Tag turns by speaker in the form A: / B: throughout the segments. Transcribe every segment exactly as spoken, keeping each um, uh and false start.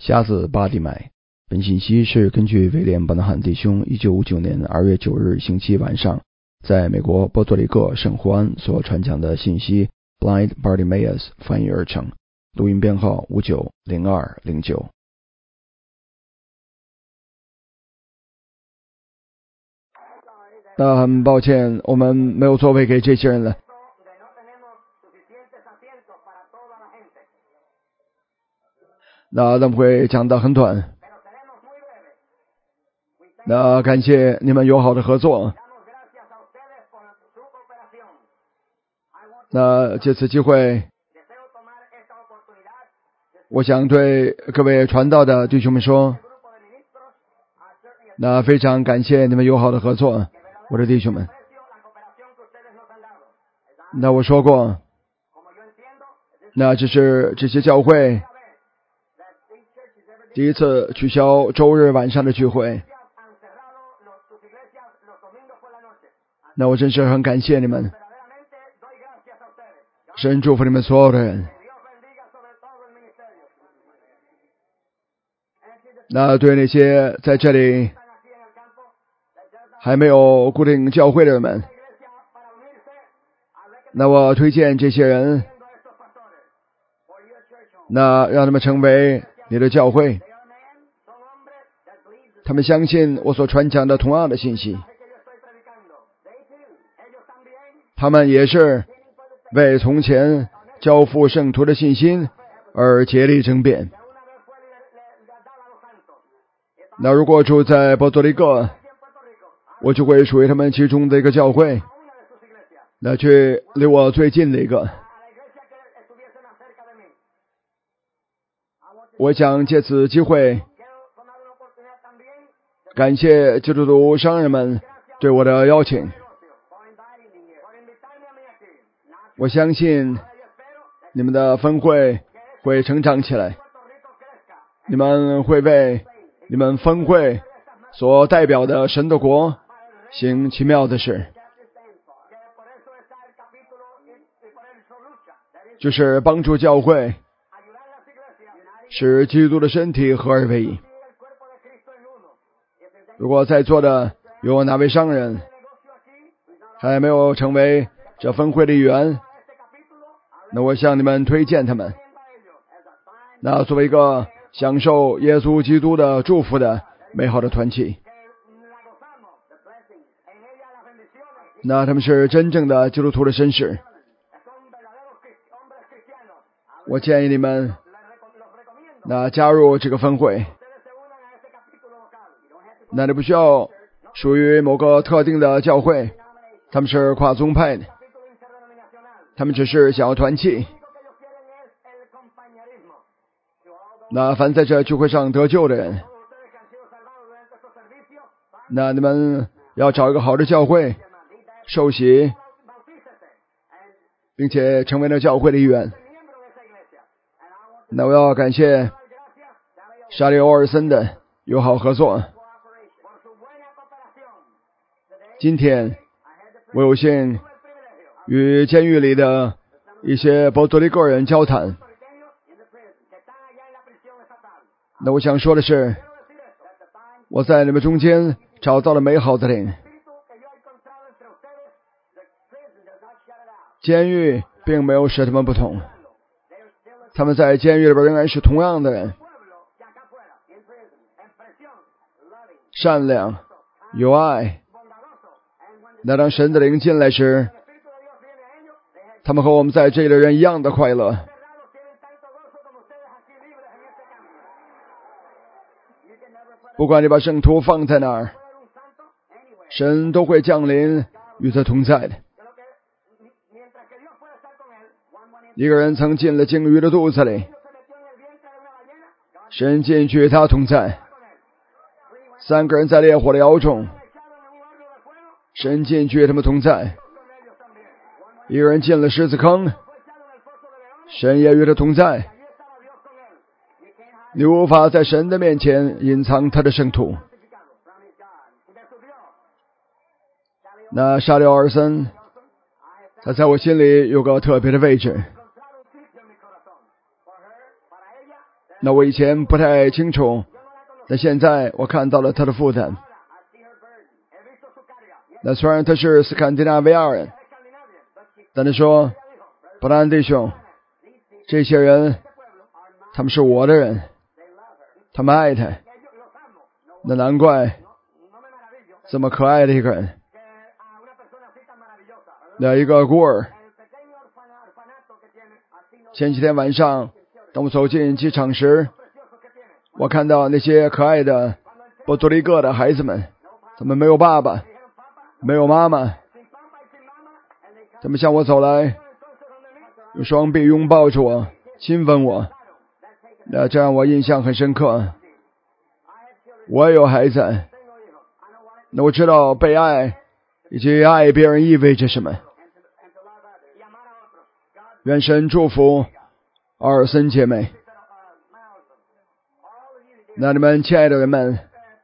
A: 瞎子巴蒂买。本信息是根据威廉·伯纳汉弟兄一九五九年二月九日星期晚上在美国波多黎各圣胡安所传讲的信息 Blind Bartimaeus 翻译而成，录音编号五九零二零九。那很抱歉，我们没有座位给这些人了。那他们会讲得很短。那感谢你们友好的合作。那借此机会，我想对各位传道的弟兄们说，那非常感谢你们友好的合作，我的弟兄们。那我说过，那只是这些教会第一次取消周日晚上的聚会，那我真是很感谢你们，神祝福你们所有的人。那对那些在这里还没有固定教会的人们，那我推荐这些人，那让他们成为你的教会，他们相信我所传讲的同样的信息，他们也是为从前交付圣徒的信心而竭力争辩。那如果住在波多黎各，我就会属于他们其中的一个教会，那去离我最近的一个。我想借此机会感谢基督徒商人们对我的邀请。我相信你们的分会会成长起来，你们会为你们分会所代表的神的国行奇妙的事，就是帮助教会使基督的身体合而为一。如果在座的有哪位商人还没有成为这分会的一员，那我向你们推荐他们。那作为一个享受耶稣基督的祝福的美好的团体，那他们是真正的基督徒的绅士。我建议你们那加入这个分会，那你不需要属于某个特定的教会，他们是跨宗派的，他们只是想要团契。那凡在这聚会上得救的人，那你们要找一个好的教会受洗，并且成为了教会的一员。那我要感谢沙利欧尔森的友好合作。今天我有幸与监狱里的一些波多黎各人交谈。那我想说的是，我在你们中间找到了美好的灵。监狱并没有使他们不同，他们在监狱里边仍然是同样的人，善良有爱。那当神的灵进来时，他们和我们在这里的人一样的快乐。不管你把圣徒放在哪儿，神都会降临与他同在的。一个人曾进了鲸鱼的肚子里，神进去与他同在。三个人在烈火的窑中，神进去与他们同在。一个人进了狮子坑，神也与他同在。你无法在神的面前隐藏他的圣徒。那沙利奥尔森，他在我心里有个特别的位置。 那我以前不太清楚，但现在我看到了他的负担。那虽然他是斯堪的纳维亚人，但他说，布兰弟兄，这些人他们是我的人，他们爱他，那难怪这么可爱的一个人。那一个孤儿，前几天晚上当我走进机场时，我看到那些可爱的波多黎各的孩子们，他们没有爸爸，没有妈妈，他们向我走来，用双臂拥抱着我，亲吻我，那这让我印象很深刻。我也有孩子，那我知道被爱以及爱别人意味着什么。愿神祝福尔森姐妹。那你们亲爱的人们，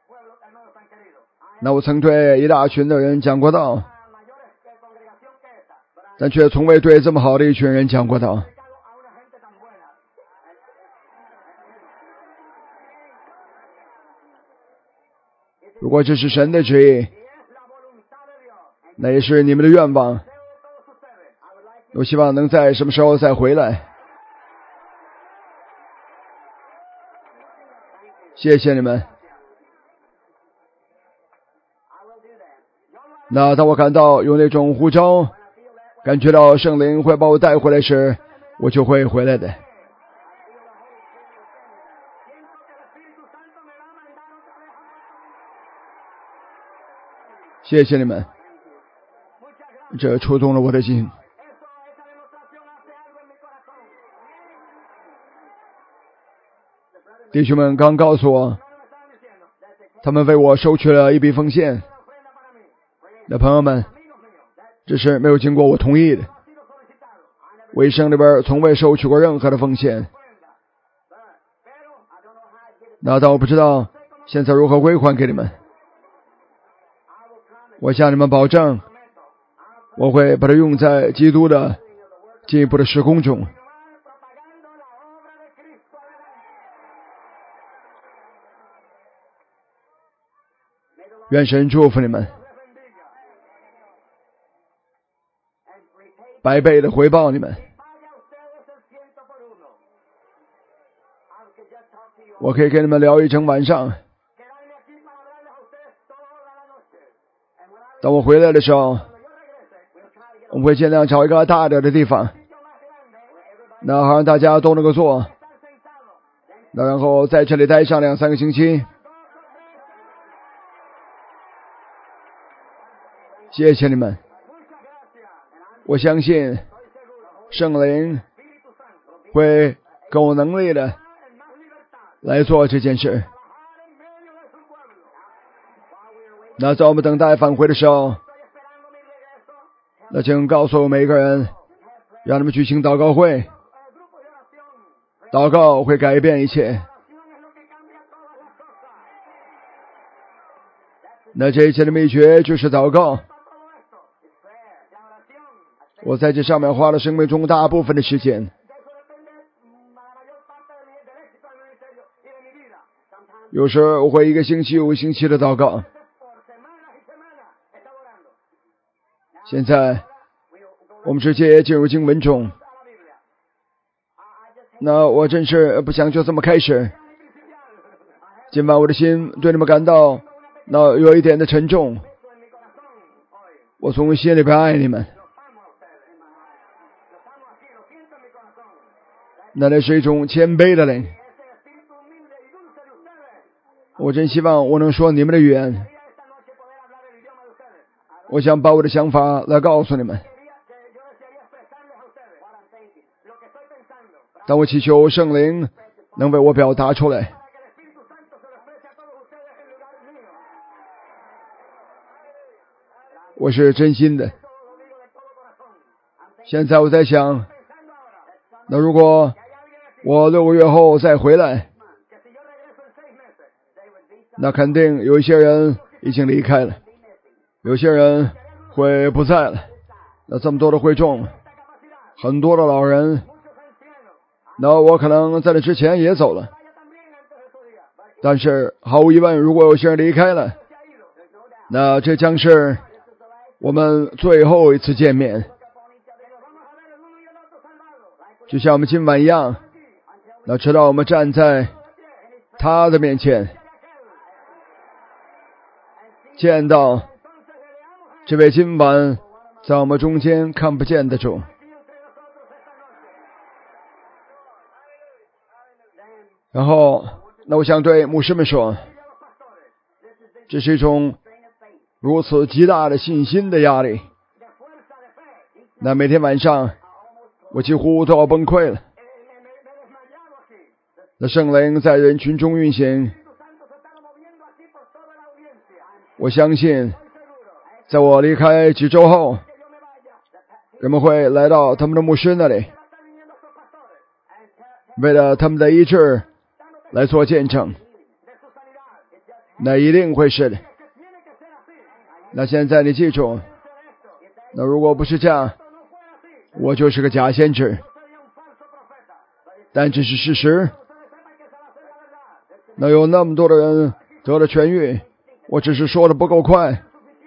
A: 那我曾对一大群的人讲过道，但却从未对这么好的一群人讲过道。如果这是神的旨意，那也是你们的愿望，我希望能在什么时候再回来。谢谢你们。那当我感到有那种呼召，感觉到圣灵会把我带回来时，我就会回来的。谢谢你们，这触动了我的心。弟兄们刚告诉我，他们为我收取了一笔奉献。那朋友们，这是没有经过我同意的，我一生里边从未收取过任何的奉献。那但我不知道现在如何归还给你们。我向你们保证，我会把它用在基督的进一步的事工中。愿神祝福你们，百倍的回报你们。我可以跟你们聊一整晚上。当我回来的时候，我们会尽量找一个大点的地方，那好让大家都能够坐，那然后在这里待上两三个星期。谢谢你们，我相信圣灵会更有能力的来做这件事。那在我们等待返回的时候，那请告诉每个人，让他们举行祷告会。祷告会改变一切。那这一切的秘诀就是祷告。我在这上面花了生命中大部分的时间。有时我会一个星期有个星期的祷告。现在我们直接进入经文中。那我真是不想就这么开始。今晚我的心对你们感到那有一点的沉重。我从心里边爱你们。那那是一种谦卑的灵。我真希望我能说你们的语言。我想把我的想法来告诉你们。但我祈求圣灵能为我表达出来。我是真心的。现在我在想，那如果我六个月后再回来，那肯定有一些人已经离开了，有些人会不在了。那这么多的会众，很多的老人，那我可能在那之前也走了。 但是毫无疑问，如果有些人离开了，那这将是我们最后一次见面，就像我们今晚一样，那直到我们站在他的面前，见到这位今晚在我们中间看不见的主。然后那我想对牧师们说，这是一种如此极大的信心的压力，那每天晚上我几乎都要崩溃了。那圣灵在人群中运行，我相信在我离开几周后，人们会来到他们的牧师那里，为了他们的医治来做见证，那一定会是的。那现在你记住，那如果不是这样，我就是个假先知，但这是事实。那有那么多的人得了痊愈，我只是说的不够快。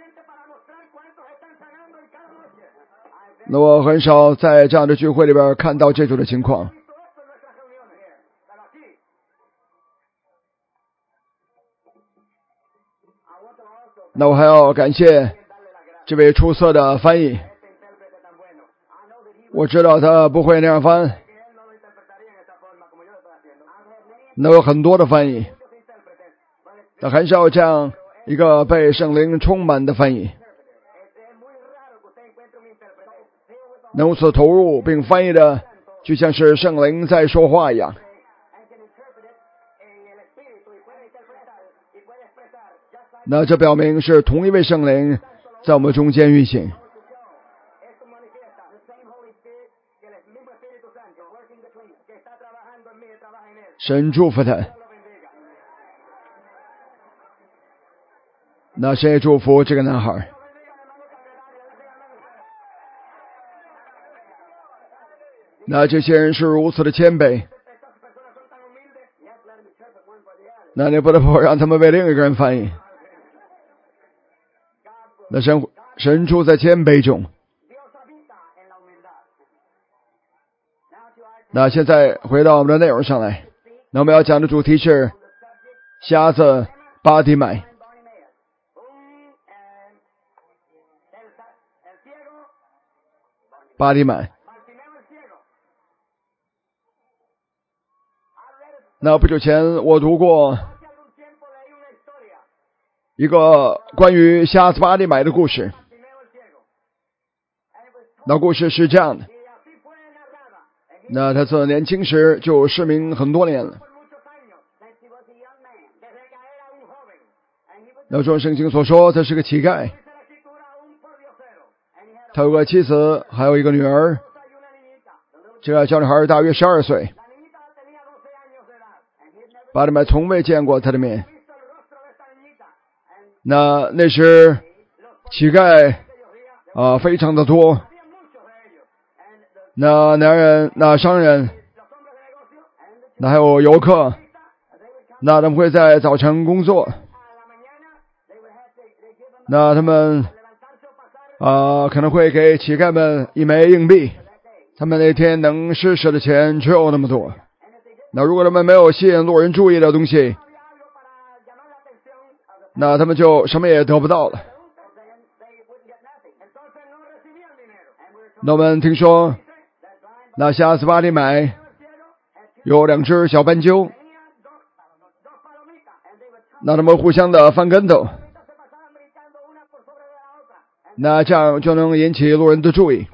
A: 那我很少在这样的聚会里边看到这种的情况。那我还要感谢这位出色的翻译，我知道他不会那样翻。那有很多的翻译，但很少这样一个被圣灵充满的翻译，能如此投入并翻译的就像是圣灵在说话一样。那这表明是同一位圣灵在我们中间运行。神祝福他。那神也祝福这个男孩。那这些人是如此的谦卑，那你不得不让他们为另一个人翻译。那神神住在谦卑中。那现在回到我们的内容上来，那我们要讲的主题是瞎子巴底买。巴底买。那不久前我读过一个关于瞎子巴底买的故事。那故事是这样的，那他从年轻时就失明很多年了。那照圣经所说，他是个乞丐，他有个妻子，还有一个女儿。这个小女孩大约十二岁，巴底买从未见过他的面。那那时乞丐啊、呃、非常的多，那男人那商人那还有游客，那他们会在早晨工作，那他们啊、呃、可能会给乞丐们一枚硬币，他们那天能施舍的钱只有那么多。那如果他们没有吸引路人注意的东西，那他们就什么也得不到了。那我们听说那瞎子巴底买有两只小斑鸠，那他们互相的翻跟头，那这样就能引起路人的注意。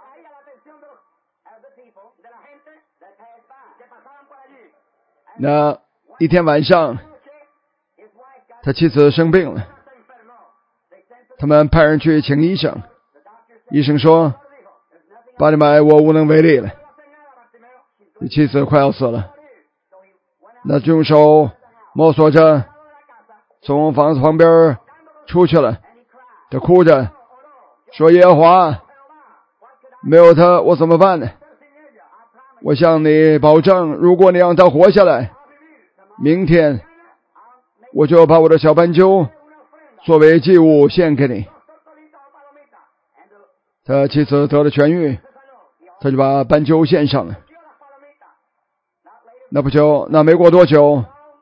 A: 那一天晚上，他妻子生病了，他们派人去请医生。医生说：“巴底买，我无能为力了，你妻子快要死了。”那就用手摸索着从房子旁边出去了，他哭着说：“耶和华，没有他我怎么办呢？我向你保证，如果你让他活下来，明天我就把我的小斑鸠作为祭物献给你。他妻子得了痊愈，他就把斑鸠献上了。那不久，那没过多久，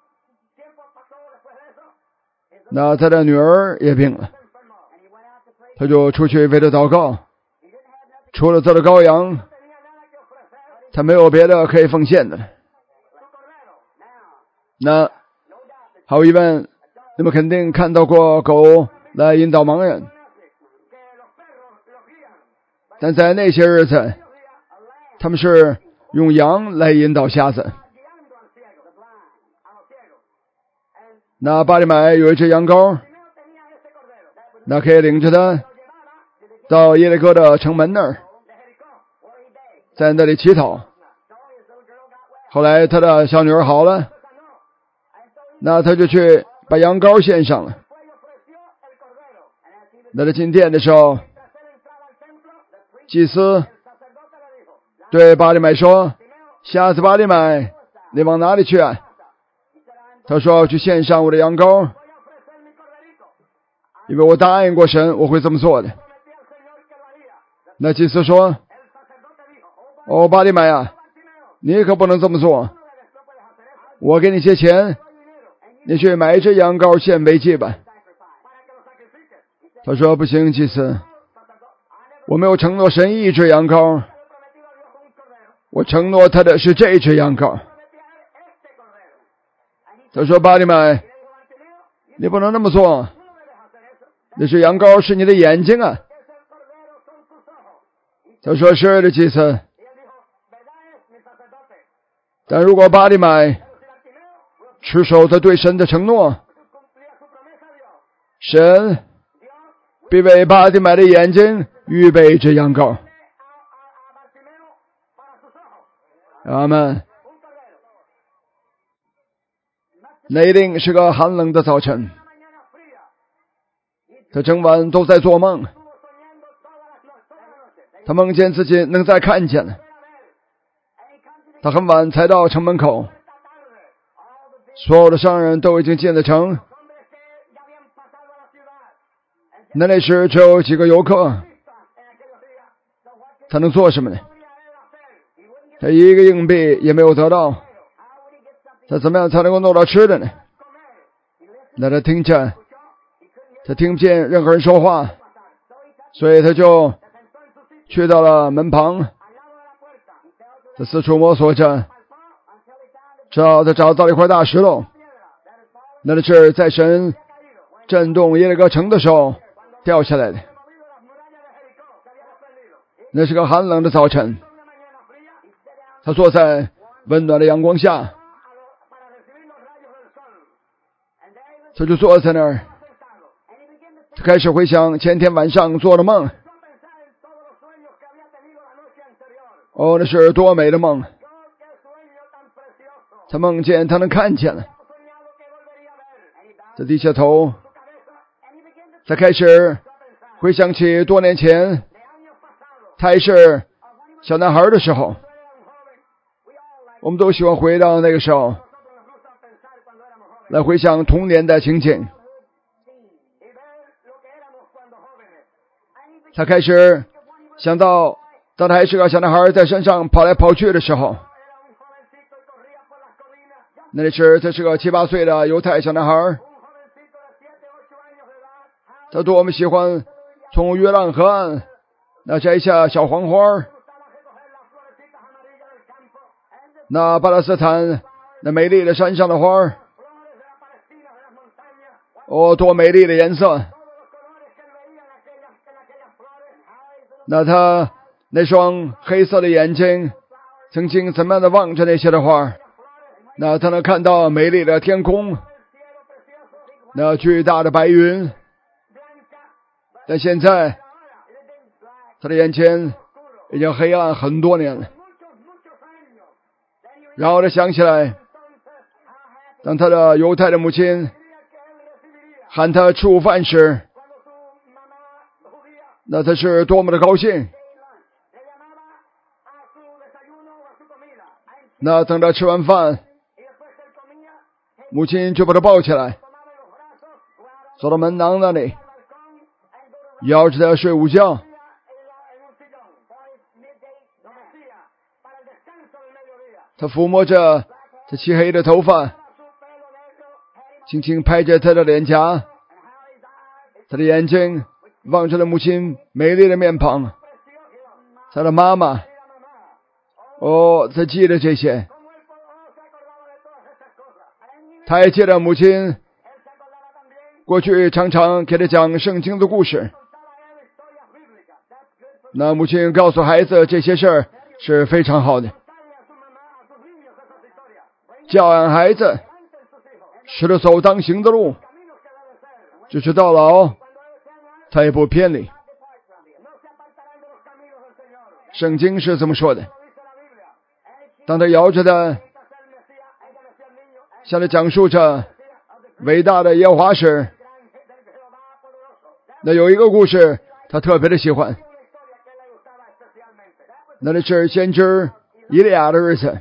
A: 那他的女儿也病了，他就出去为他祷告。除了他的羔羊，他没有别的可以奉献的。那毫无疑问，你们肯定看到过狗来引导盲人，但在那些日子，他们是用羊来引导瞎子。那巴利买有一只羊羔，那可以领着他到耶利哥的城门那儿，在那里乞讨。后来他的小女儿好了，那他就去把羊羔献上了。那他进殿的时候，祭司对巴利买说：瞎子巴利买，你往哪里去啊？他说要去献上我的羊羔，因为我答应过神我会这么做的。那祭司说：哦，巴利买啊，你可不能这么做，我给你些钱，你去买一只羊羔献为祭吧。他说：不行，祭司，我没有承诺神一只羊羔，我承诺他的是这一只羊羔。他说：巴利买，你不能那么做，那只羊羔是你的眼睛啊。他说：是的，祭司，但如果巴利买持守他对神的承诺，神必为巴利买的眼睛预备一只羊羔。阿们。那一定是个寒冷的早晨，他整晚都在做梦，他梦见自己能再看见了。他很晚才到城门口，所有的商人都已经进了城，那那时只有几个游客，他能做什么呢？他一个硬币也没有得到，他怎么样才能够弄到吃的呢？那他听着，他听不见任何人说话，所以他就去到了门旁，他四处摸索着，直到他找到了一块大石头。那是在神震动耶利哥城的时候掉下来的。那是个寒冷的早晨，他坐在温暖的阳光下，他就坐在那儿，他开始回想前天晚上做的梦。哦，那是多美的梦！他梦见他能看见了，他低下头，他开始回想起多年前他还是小男孩的时候。我们都喜欢回到那个时候，来回想童年的情景。他开始想到当他还是个小男孩在山上跑来跑去的时候，那时他是个七八岁的犹太小男孩，他多么喜欢从约旦河岸那摘下小黄花，那巴勒斯坦那美丽的山上的花，哦，多美丽的颜色！那他那双黑色的眼睛曾经怎么样的望着那些的花，那他能看到美丽的天空，那巨大的白云。但现在他的眼前已经黑暗很多年了。然后他想起来，当他的犹太的母亲喊他吃午饭时，那他是多么的高兴。那等他吃完饭，母亲就把他抱起来， 走到门廊那里，摇着他睡午觉。他抚摸着他漆黑的头发，轻轻拍着他的脸颊，他的眼睛望着了母亲美丽的面庞，他的妈妈。哦，他记得这些，他还记得母亲过去常常给他讲圣经的故事。那母亲告诉孩子这些事儿是非常好的，教养孩子，使他走当行的路，就是到老他也不偏离。圣经是这么说的。当他摇着的向他讲述着伟大的耶和华时，那有一个故事他特别的喜欢，那里是先知以利亚的日子。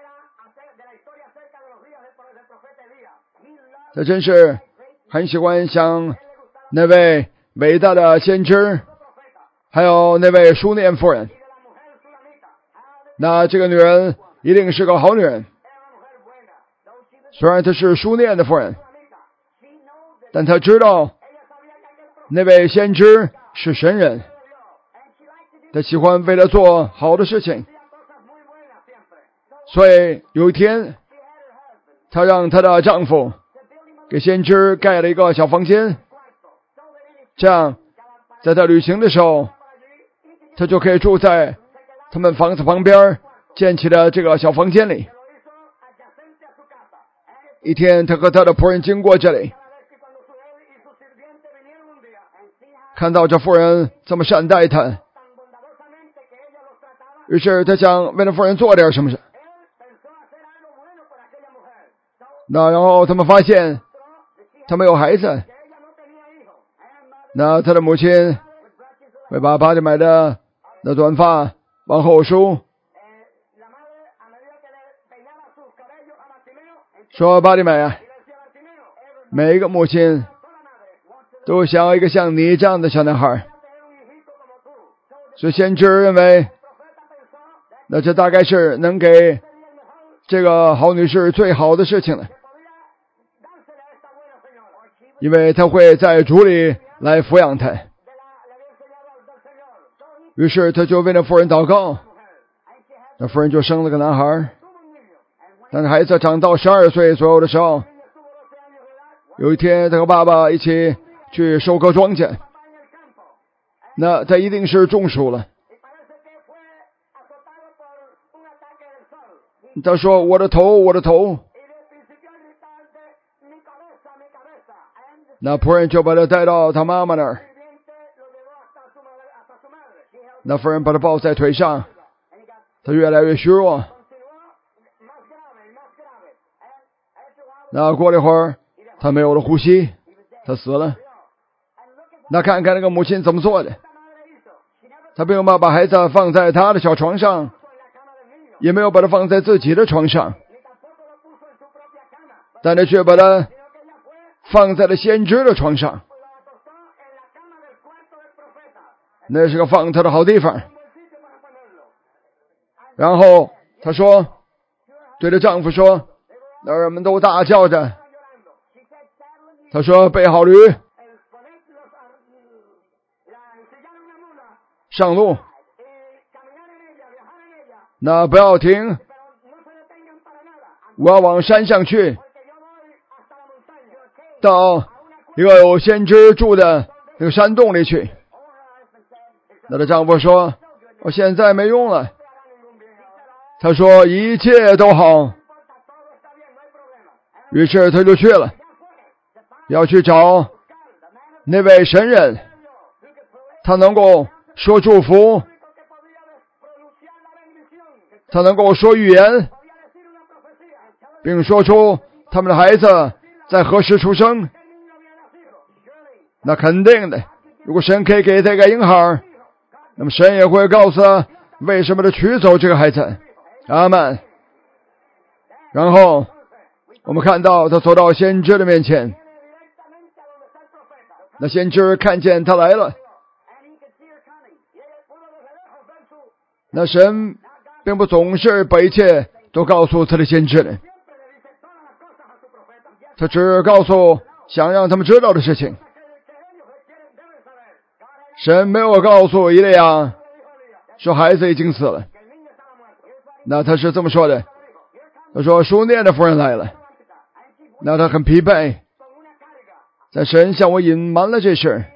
A: 他真是很喜欢像那位伟大的先知，还有那位书念夫人。那这个女人一定是个好女人，虽然她是书念的夫人，但她知道那位先知是神人，她喜欢为了做好的事情，所以有一天她让她的丈夫给先知盖了一个小房间，这样在她旅行的时候，她就可以住在他们房子旁边建起的这个小房间里。一天他和他的仆人经过这里，看到这妇人这么善待他，于是他想为了妇人做点什么事。那然后他们发现他没有孩子，那他的母亲会把巴蒂买的那短发往后梳，说巴蒂买啊，每一个母亲都想要一个像你这样的小男孩，所以先知认为那这大概是能给这个好女士最好的事情了，因为他会在主里来抚养她。于是他就为了妇人祷告，那妇人就生了个男孩。但是孩子长到十二岁左右的时候，有一天他和爸爸一起去收割庄稼，那他一定是中暑了。他说我的头我的头，那仆人就把他带到他妈妈那儿，那妇人把他抱在腿上，他越来越虚弱。那过了一会儿，他没有了呼吸，他死了。那看看那个母亲怎么做的，他并没有把孩子放在他的小床上，也没有把他放在自己的床上，但他却把他放在了先知的床上，那是个放他的好地方。然后他说，对着丈夫说，那人们都大叫着，他说备好驴，上路，那不要停，我要往山上去，到一个有先知住的那个山洞里去。那她丈夫说，我现在没用了。他说一切都好。于是他就去了，要去找那位神人，他能够说祝福，他能够说预言，并说出他们的孩子在何时出生。那肯定的，如果神可以给他一个婴孩，那么神也会告诉他为什么他取走这个孩子。阿们。然后我们看到他走到先知的面前， 那先知看见他来了，那神并不总是把一切都告诉他的先知的，他只告诉想让他们知道的事情。神没有告诉以利亚说孩子已经死了，那他是这么说的，他说书念的夫人来了，那他很疲惫，但神向我隐瞒了这事。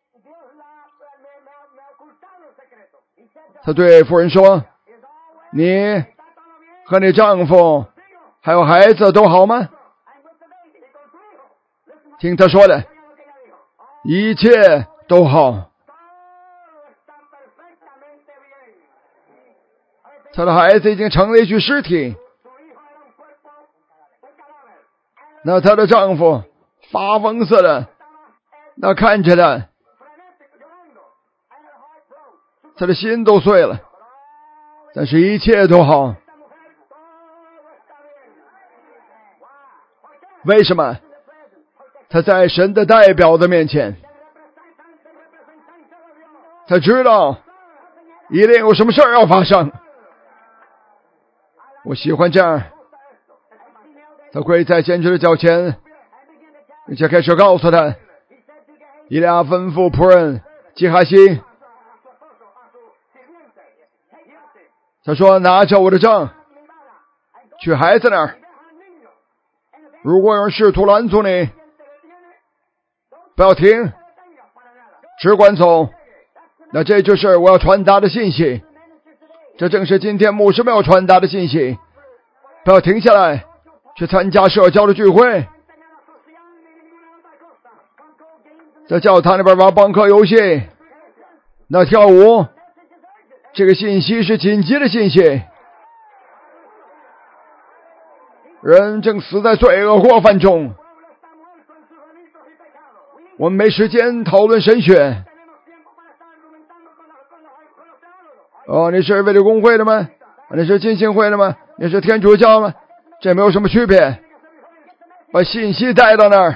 A: 他对夫人说，你和你丈夫还有孩子都好吗？听他说的，一切都好。他的孩子已经成了一具尸体，那他的丈夫发疯似的，那看着他，他的心都碎了，但是一切都好。为什么？他在神的代表的面前，他知道一定有什么事儿要发生。我喜欢这样，他跪在先知的脚前，并且开始告诉他，以利亚吩咐仆人基哈西，他说拿着我的杖去孩子那儿，如果有人试图拦阻你，不要停，只管走。那这就是我要传达的信息，这正是今天牧师们要传达的信息。不要停下来去参加社交的聚会，在教堂里边玩邦克游戏，那跳舞，这个信息是紧急的信息。人正死在罪恶过犯中，我们没时间讨论神学。哦，你是卫理公会的吗？你是浸信会的吗？你是天主教吗？这没有什么区别，把信息带到那儿。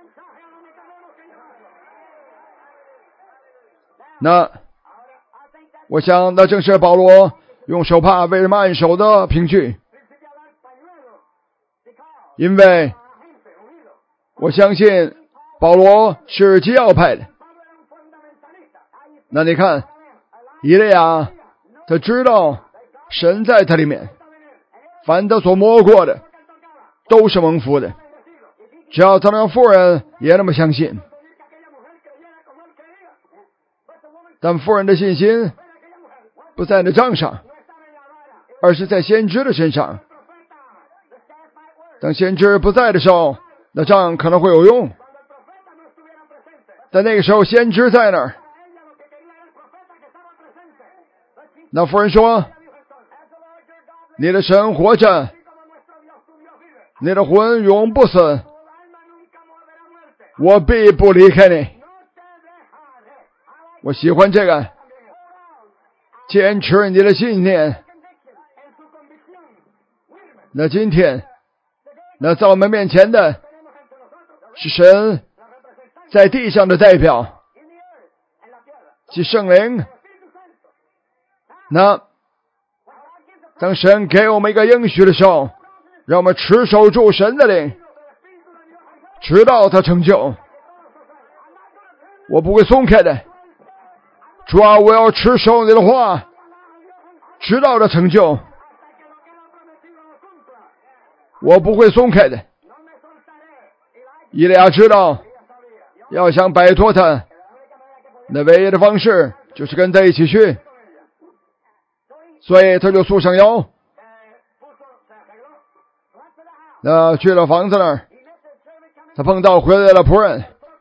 A: 那我想那正是保罗用手帕为人们按手的凭据，因为我相信保罗是基要派的。那你看以利亚，他知道神在他里面，凡他所摸过的都是蒙福的，只要他让妇人也那么相信。但妇人的信心不在那杖上，而是在先知的身上。当先知不在的时候，那杖可能会有用，但那个时候先知在那儿。那妇人说，你的神活着，你的魂永不死，我必不离开你。我喜欢这个，坚持你的信念。那今天，那在我们面前的是神在地上的代表，即圣灵。那当神给我们一个应许的时候，让我们持守住神的灵，直到他成就。我不会松开的，主啊，我要持守你的话，直到他成就。我不会松开的。以利亚知道，要想摆脱他，那唯一的方式就是跟他一起去。所以他就束上腰，那去了房子那儿，他碰到回来了仆人。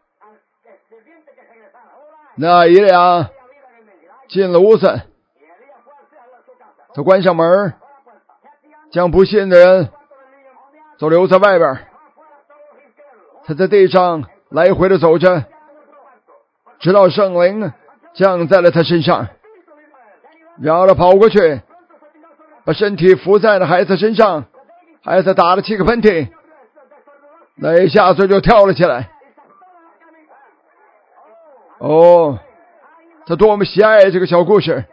A: 那以利亚进了屋子，他关上门，将不信的人都留在外边。他在地上来回的走着，直到圣灵降在了他身上，然后他跑过去，把身体伏在了孩子身上，孩子打了七个喷嚏，那一下子就跳了起来。 哦，他多么喜爱这个小故事。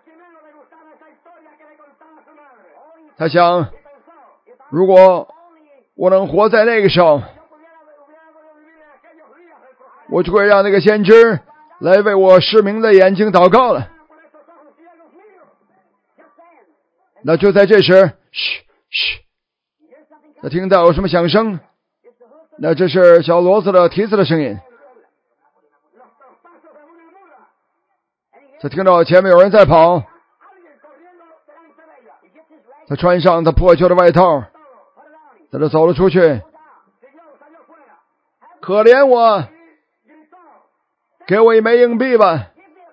A: 他想，如果我能活在那个时候，我就会让那个先知来为我失明的眼睛祷告了。那就在这时，嘘嘘，他听到有什么响声？那这是小骡子的蹄子的声音。他听到前面有人在跑，他穿上他破旧的外套，他就走了出去。可怜我，给我一枚硬币吧！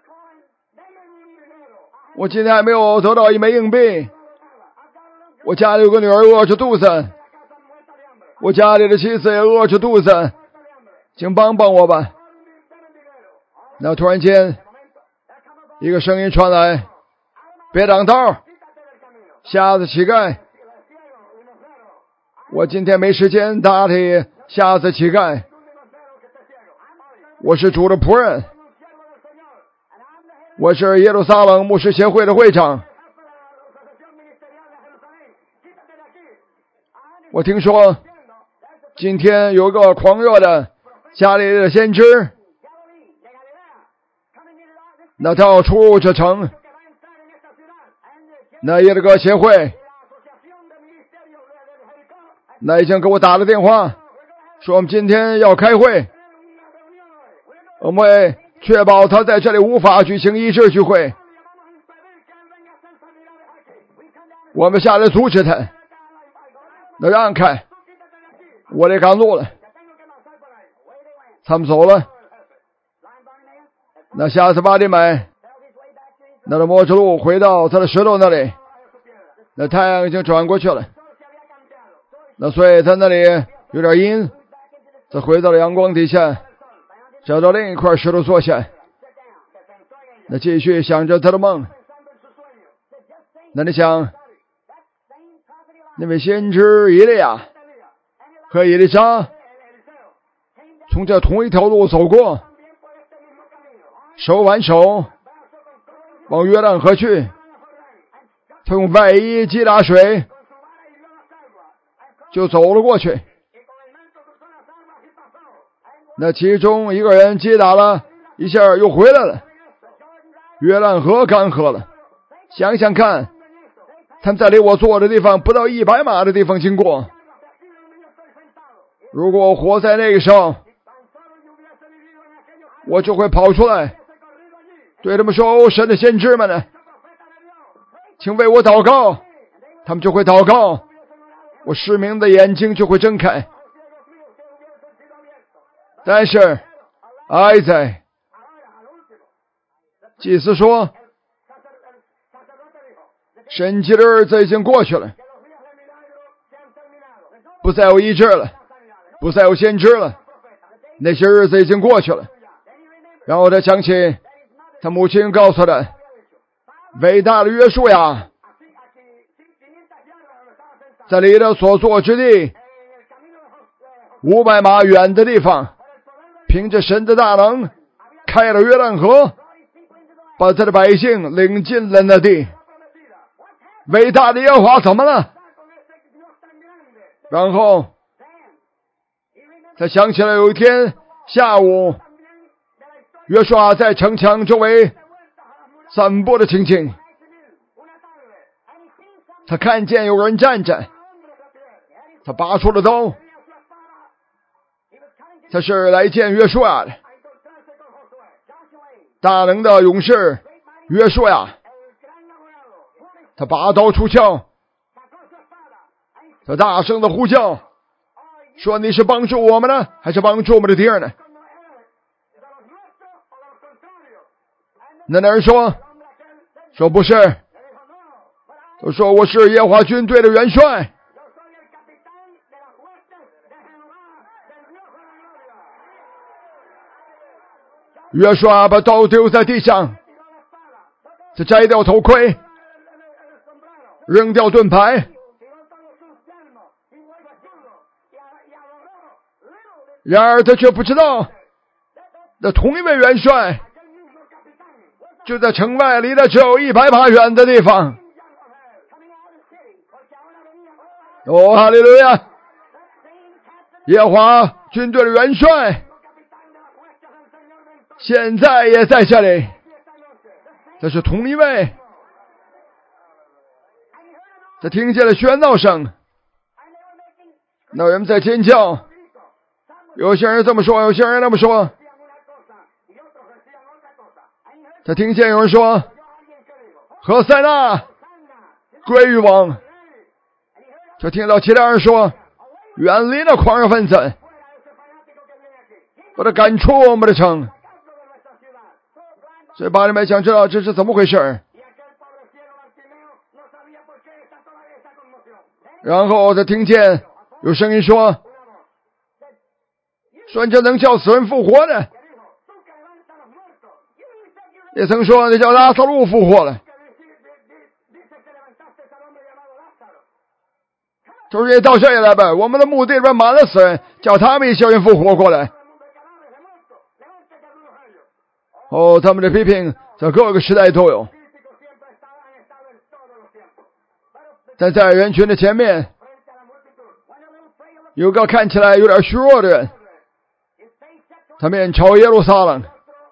A: 我今天还没有得到一枚硬币。我家里有个女儿饿着肚子，我家里的妻子也饿着肚子，请帮帮我吧。那突然间，一个声音传来：别挡道，瞎子乞丐！我今天没时间搭理瞎子乞丐，我是主的仆人，我是耶路撒冷牧师协会的会长。我听说今天有个狂热的加利利的先知，那他要出入这城，那耶路撒冷协会那已经给我打了电话，说我们今天要开会，我们会确保他在这里无法举行医治聚会，我们下来阻止他。那让开，我得赶路了。他们走了。那瞎子巴蒂买，那他摸着路回到他的石头那里，那太阳已经转过去了，那所以他那里有点阴，他回到了阳光底下，找到另一块石头坐下，那继续想着他的梦。那你想，那位先知以利亚和以利沙从这同一条路走过，手挽手往约旦河去，他用外衣击打水就走了过去。那其中一个人击打了一下又回来了，约旦河干涸了。想想看，他们在离我坐的地方不到一百码的地方经过。如果我活在那个时候，我就会跑出来对他们说：哦，神的先知们呢，请为我祷告。他们就会祷告，我失明的眼睛就会睁开。但是哀哉，祭司说，神迹的日子已经过去了，不再有医治了，不再有先知了，那些日子已经过去了。然后他想起他母亲告诉他，伟大的约书亚在离他所坐之地五百码远的地方，凭着神的大能开了约旦河，把他的百姓领进了那地。伟大的耶和华怎么了？然后他想起来有一天下午，约书亚在城墙周围散步的情景，他看见有人站着，他拔出了刀，他是来见约书亚的。大能的勇士约书亚，他拔刀出鞘，他大声的呼叫说，你是帮助我们呢，还是帮助我们的敌人呢？那男人说说不是，他说我是耶和华军队的元帅。约书亚把刀丢在地上，他摘掉头盔，扔掉盾牌，然而他却不知道那同一位元帅就在城外离了只有一百码远的地方。哦，哈利路亚！耶和华军队的元帅现在也在这里，这是同一位。他听见了喧闹声，那人们在尖叫，有些人这么说，有些人那么说。他听见有人说何塞纳归于王，就听到其他人说远离了狂热分子，把他赶出我们的城。所以巴利麦想知道这是怎么回事，然后他听见有声音说说这能叫死人复活的，也曾说那叫拉撒路复活了。就是也到这里来吧，我们的墓地里边满了死人，叫他们一些人复活过来。哦，他们的批评在各个时代都有，但在人群的前面有个看起来有点虚弱的人，他面朝耶路撒冷，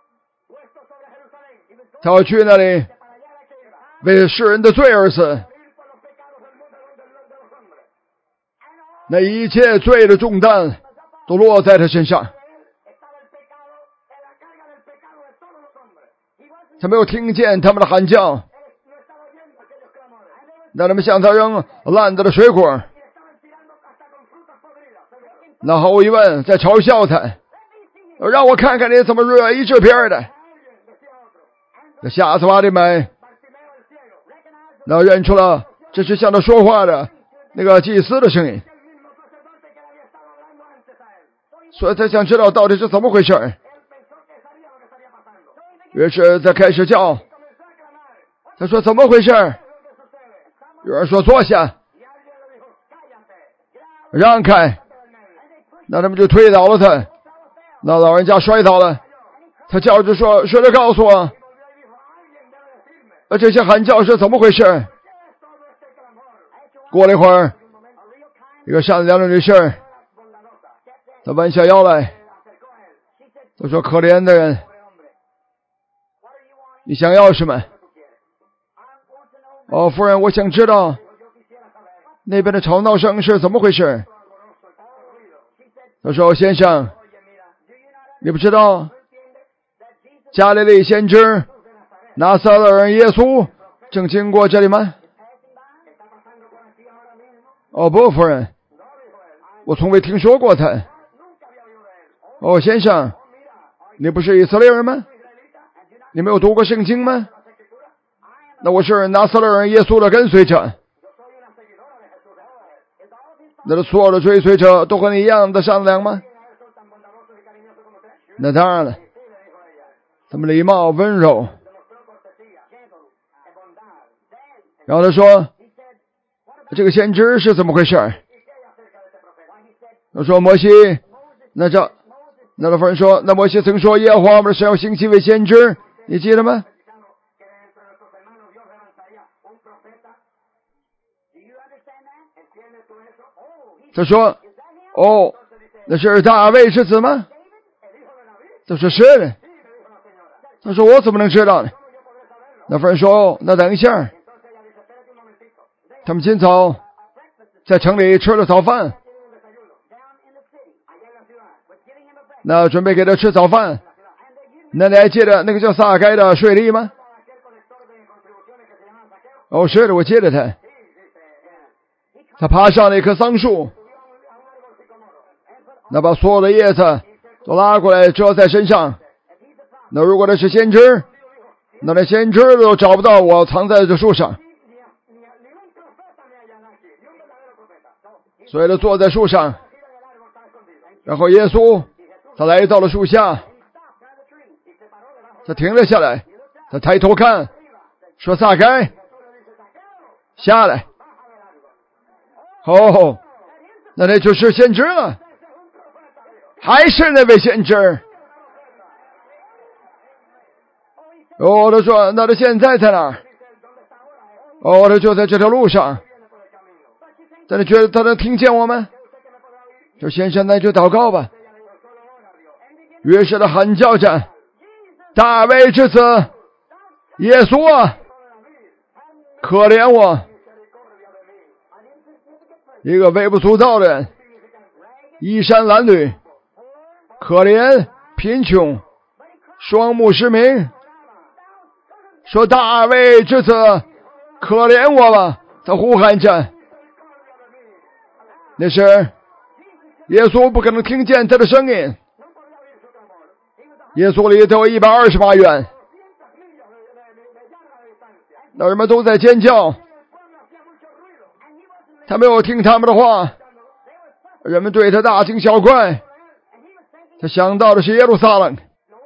A: 他要去那里为世人的罪而死，那一切罪的重担都落在他身上。他没有听见他们的喊叫，那他们向他扔烂的水果，那毫无疑问在嘲笑他，让我看看你怎么惹一这边的。那下次巴利麦那认出了这是向他说话的那个祭司的声音，所以他想知道到底是怎么回事。于是他开始叫，他说怎么回事？有人说坐下，让开，那他们就推倒了他，那老人家摔倒了，他叫着说说着告诉我，而这些喊叫是怎么回事？过了一会儿，一个善良的女士她弯下腰来，她说可怜的人，你想要什么？哦，夫人，我想知道那边的吵闹声是怎么回事。他说先生，你不知道加利利先知拿撒勒人耶稣正经过这里吗？哦不，夫人，我从未听说过他。哦先生，你不是以色列人吗？你没有读过圣经吗？那我是拿撒勒人耶稣的跟随者。那所有的追随者都和你一样的善良吗？那当然了，他们礼貌温柔。然后他说这个先知是怎么回事？他说摩西，那这那个夫人说，那摩西曾说耶和华我们的神要兴起一位先知，你记得吗？他说哦，那是大卫之子吗？他说是的。他说我怎么能知道呢？那夫人说哦，那等一下。他们今早在城里吃了早饭，那准备给他吃早饭。那你还记得那个叫撒该的税吏吗？哦是的，我记得他。他爬上了一棵桑树，那把所有的叶子都拉过来遮在身上。那如果那是先知，那那先知都找不到我藏在这树上，所以他坐在树上。然后耶稣他来到了树下，他停了下来，他抬头看，说撒该下来。哦，那那就是先知了，还是那位先知。 哦，他说那他现在在哪儿？哦，他就在这条路上。但你觉得他能听见我们？就先生，那就祷告吧。于是他喊叫着：大卫之子耶稣啊，可怜我！一个微不足道的人，衣衫褴褛，可怜贫穷，双目失明，说大卫之子可怜我吧！他呼喊着。那时耶稣不可能听见他的声音，耶稣里头有一百二十八元，那人们都在尖叫，他没有听他们的话，人们对他大惊小怪，他想到的是耶路撒冷，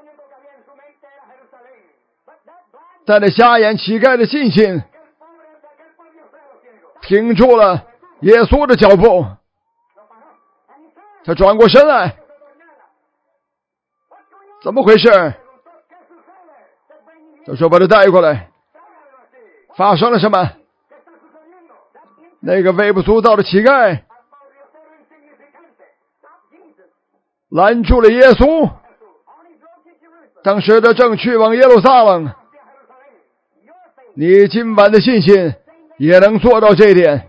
A: 但那瞎眼乞丐的信心停住了耶稣的脚步，他转过身来，怎么回事？他说把他带过来，发生了什么？那个微不足道的乞丐拦住了耶稣，当时他正去往耶路撒冷，你今晚的信心也能做到这一点。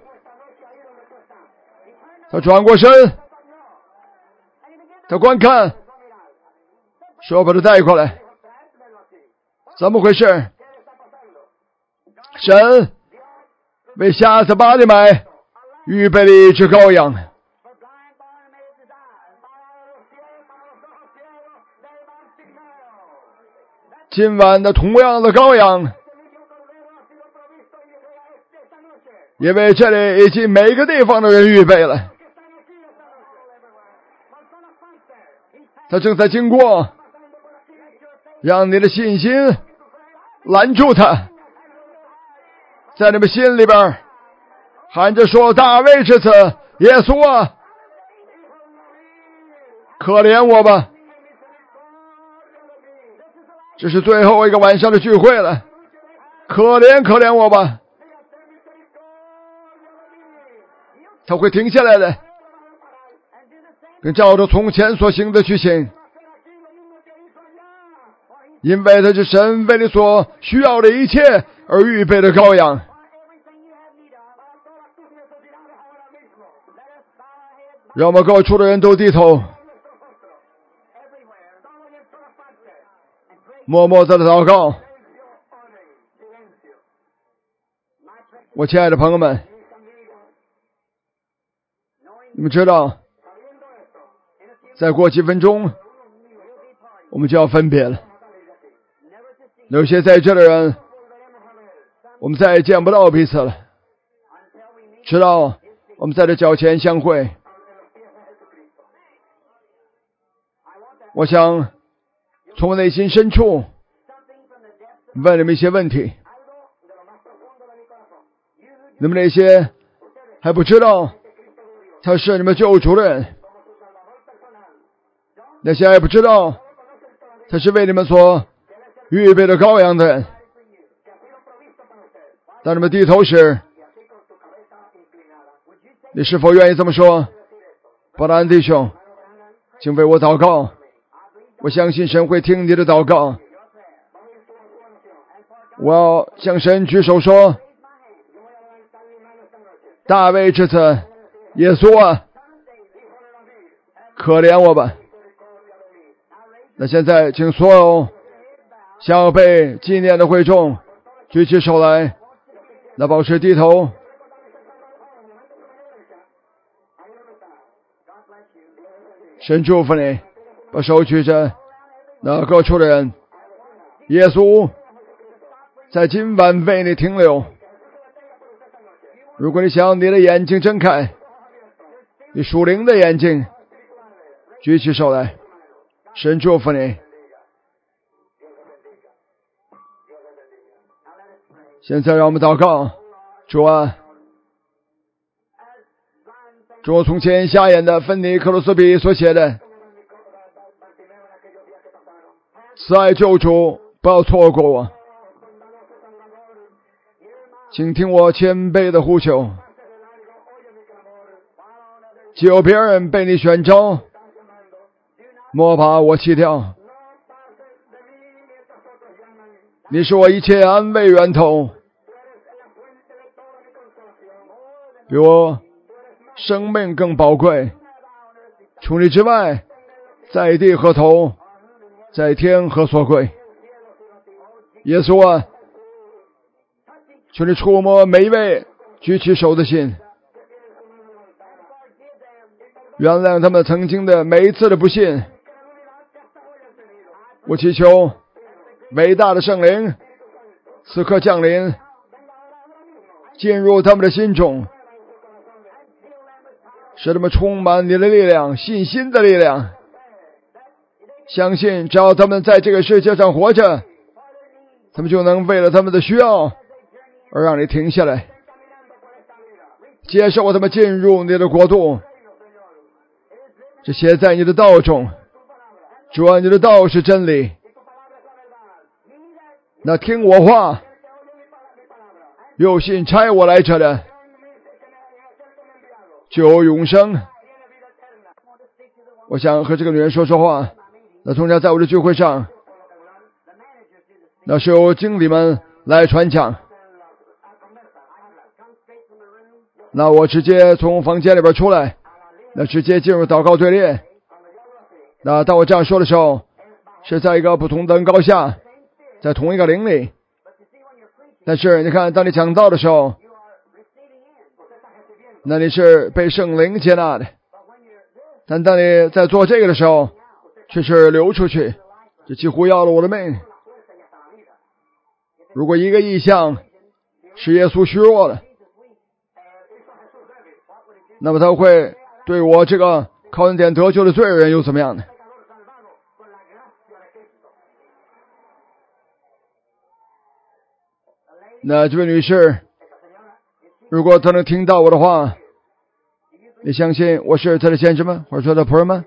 A: 他转过身，他观看，说把他带过来，怎么回事？神为瞎子巴利买预备了一只羔羊，今晚的同样的羔羊也为这里以及每个地方的人预备了。他正在经过，让你的信心拦住他，在你们心里边喊着说大卫之子耶稣啊，可怜我吧！这是最后一个晚上的聚会了，可怜可怜我吧！他会停下来的，并照着从前所行的去行，因为他是神为你所需要的一切而预备的羔羊。让我们各处的人都低头，默默地祷告。我亲爱的朋友们，你们知道再过几分钟我们就要分别了，有些在这的人我们再也见不到彼此了，直到我们在这脚前相会。我想从我内心深处问你们一些问题，你们那些还不知道他是你们救主的人，那些还不知道他是为你们所预备的羔羊的人，当你们低头时，你是否愿意这么说？伯兰弟兄，请为我祷告，我相信神会听你的祷告。我要向神举手说，大卫之子耶稣啊，可怜我吧！那现在请所有想要被纪念的会众举起手来，那保持低头。神祝福你，把手举着。那各处的人，耶稣在今晚为你停留。如果你想你的眼睛睁开，你属灵的眼睛举起手来，神祝福你。现在让我们祷告。主啊，主我从前瞎眼的芬尼克罗斯比所写的，慈爱救主不要错过我，请听我谦卑的呼求。只有别人被你选召，莫把我弃掉。你是我一切安慰源头，比我生命更宝贵。除你之外，在地何头，在天何所贵。耶稣啊，求你触摸每一位举起手的心，原谅他们曾经的每一次的不信。我祈求伟大的圣灵此刻降临，进入他们的心中，使他们充满你的力量，信心的力量，相信只要他们在这个世界上活着，他们就能为了他们的需要而让你停下来，接受他们进入你的国度。这写在你的道中，主啊，你的道是真理。那听我话，有信差我来这的，就有永生。我想和这个女人说说话。那通常在我的聚会上，那是由经理们来传讲，那我直接从房间里边出来，那直接进入祷告队列。那当我这样说的时候，是在一个不同的灯高下，在同一个灵里。但是你看，当你讲道的时候，那你是被圣灵接纳的。但当你在做这个的时候，却是流出去，这几乎要了我的命。如果一个异象是耶稣虚弱的，那么他会对我这个靠恩典得救的罪人又怎么样呢？那这位女士，如果她能听到我的话，你相信我是她的先知吗？或者说她的仆人吗？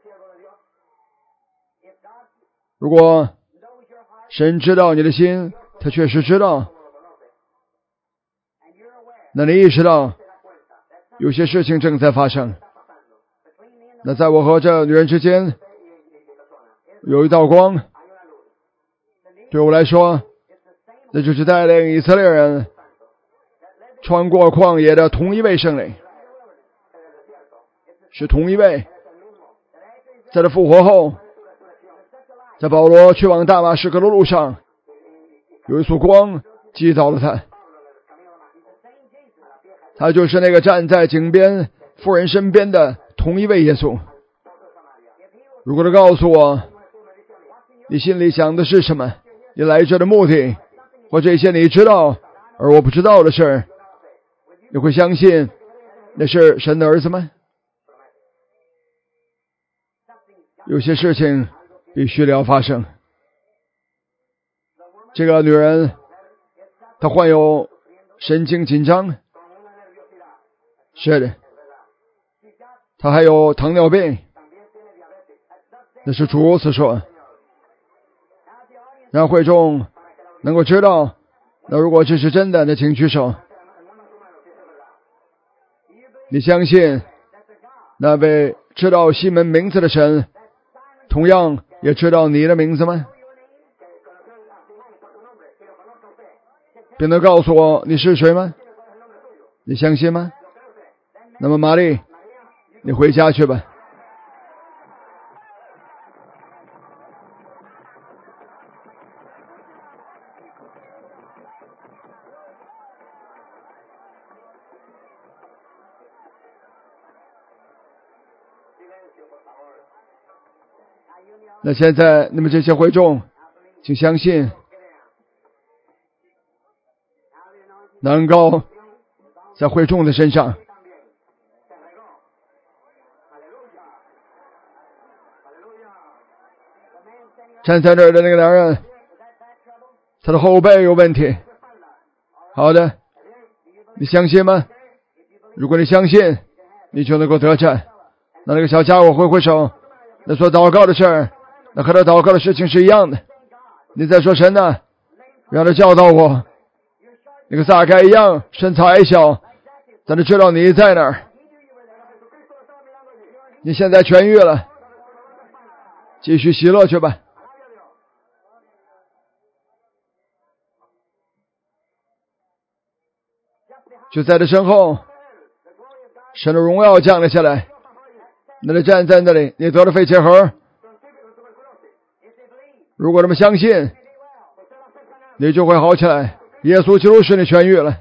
A: 如果神知道你的心，他确实知道，那你意识到有些事情正在发生。那在我和这女人之间有一道光，对我来说，那就是带领以色列人穿过旷野的同一位圣灵，是同一位。在他复活后，在保罗去往大马士革的路上，有一束光击倒了他。他就是那个站在井边妇人身边的同一位耶稣。如果他告诉我你心里想的是什么，你来这的目的，或这些你知道而我不知道的事，你会相信那是神的儿子吗？有些事情必须要发生。这个女人她患有神经紧张，是的，她还有糖尿病，那是主如此说。让会众能够知道，那如果这是真的，那请举手。你相信那位知道西门名字的神同样也知道你的名字吗？并能告诉我你是谁吗？你相信吗？那么玛丽，你回家去吧。那现在你们这些会众，请相信能够在会众的身上站在这儿的那个男人，他的后背有问题。好的，你相信吗？如果你相信，你就能够得战。那那个小家伙挥挥手，那所祷告的事儿，那和他祷告的事情是一样的。 你在说神呢？让他教导我。那个撒该一样，身材矮小，但是知道你在那儿。你现在痊愈了，继续喜乐去吧。就在他身后，神的荣耀降了下来。那里站在那里，你得了肺结核。如果这么相信，你就会好起来。耶稣基督使你痊愈了。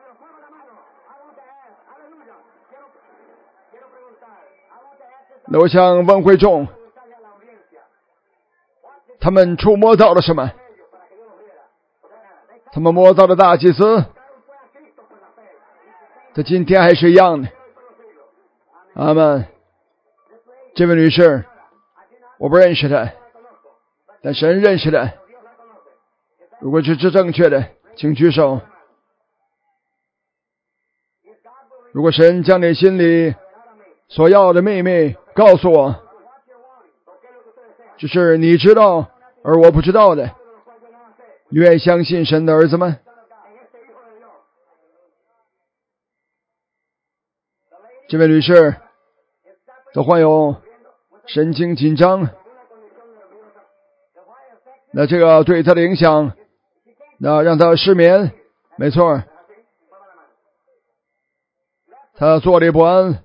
A: 那我想问会众，他们触摸到了什么？他们摸到了大祭司，他今天还是一样的。阿们。这位女士，我不认识她，但神认识她。如果这是正确的，请举手。如果神将你心里所要的秘密告诉我，这是你知道而我不知道的，你愿意相信神的儿子吗？这位女士都患有神经紧张，那这个对她的影响，那让她失眠，没错，她坐立不安，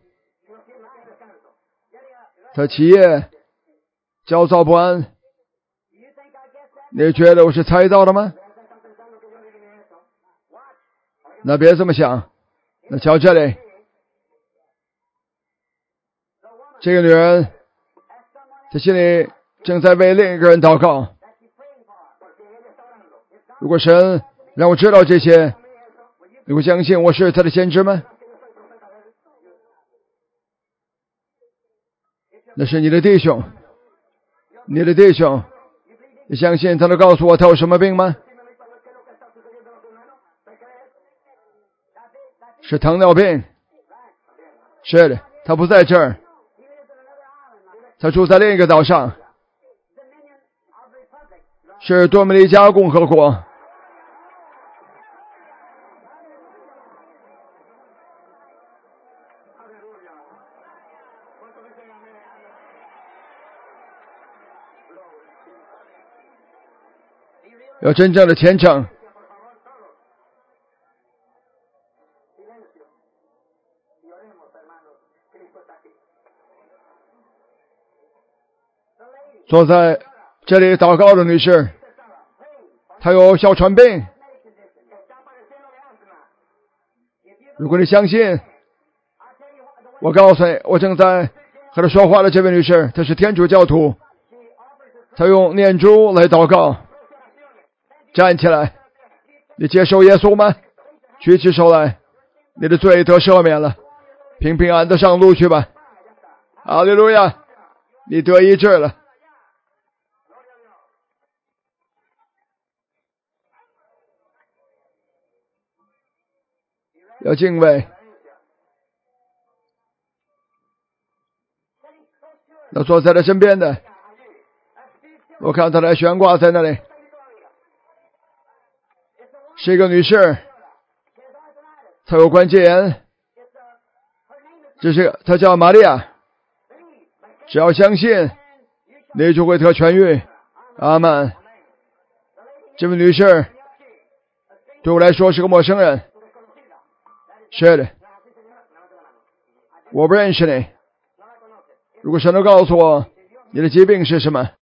A: 她起夜焦躁不安。你觉得我是猜到的吗？那别这么想。那瞧这里，这个女人她心里正在为另一个人祷告。如果神让我知道这些，你会相信我是他的先知吗？那是你的弟兄，你的弟兄，你相信他能告诉我他有什么病吗？是糖尿病。是的，他不在这儿，他住在另一个岛上，是多米尼加共和国。有真正的虔诚。坐在这里祷告的女士，她有哮喘病。如果你相信，我告诉你，我正在和她说话的这位女士，她是天主教徒，她用念珠来祷告。站起来，你接受耶稣吗？举起手来，你的罪得赦免了，平平安安的上路去吧。哈利路亚，你得医治了。要敬畏。那坐在他身边的，我看他的悬挂在那里，是一个女士，她有关节炎，这是她叫玛利亚。只要相信，你就会得痊愈。阿们。这位女士对我来说是个陌生人。是的，我不认识你。如果神能告诉我你的疾病是什么，